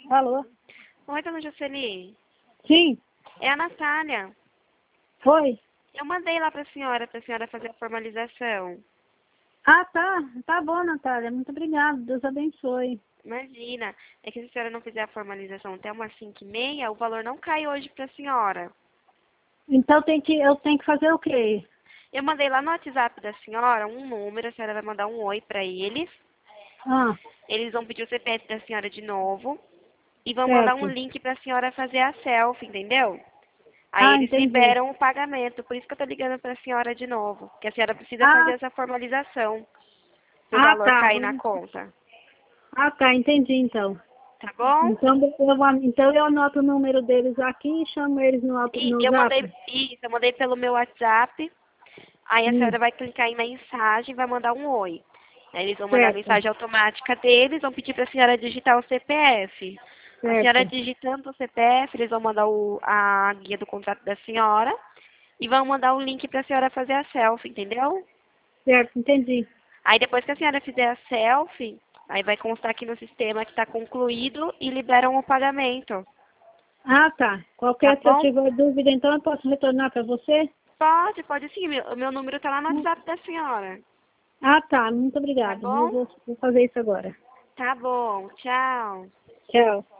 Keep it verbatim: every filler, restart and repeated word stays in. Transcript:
Alô? Oi, dona Jocely. Sim, É a Natália. foi? Eu mandei lá para a senhora, para a senhora fazer a formalização. Ah, tá. Tá bom, Natália. Muito obrigada. Deus abençoe. Imagina, é que se a senhora não fizer a formalização até umas cinco e meia, o valor não cai hoje para a senhora. Então tem que, eu tenho que fazer o quê? Eu mandei lá no WhatsApp da senhora um número, a senhora vai mandar um oi para eles. Ah, Eles vão pedir o C P F da senhora de novo e vão mandar um certo. link para a senhora fazer a selfie, entendeu? Aí Ah, eles entendi. liberam o pagamento, por isso que eu tô ligando para a senhora de novo, que a senhora precisa fazer Ah, essa formalização para o ah, valor tá. cair na conta. Ah, tá. Entendi, então. Tá bom? Então eu, vou- então eu anoto o número deles aqui e chamo eles no, ap- E no eu zap. mandei isso, eu mandei pelo meu WhatsApp. Aí a Hum, senhora vai clicar em mensagem e vai mandar um oi. Aí eles vão mandar a certo, mensagem automática deles, vão pedir para a senhora digitar o C P F. A senhora certo. digitando o C P F, eles vão mandar o, a guia do contrato da senhora e vão mandar o link para a senhora fazer a selfie, entendeu? Certo, entendi. Aí depois que a senhora fizer a selfie, aí vai constar aqui no sistema que está concluído e liberam o pagamento. Ah, tá. Tá Qualquer, se eu bom? tiver dúvida, então eu posso retornar para você? Pode, pode sim. Meu- O meu número tá lá no WhatsApp da senhora. Ah, tá. Muito Tá obrigada. Eu bom? vou, vou fazer isso agora. Tá bom. Tchau. Tchau.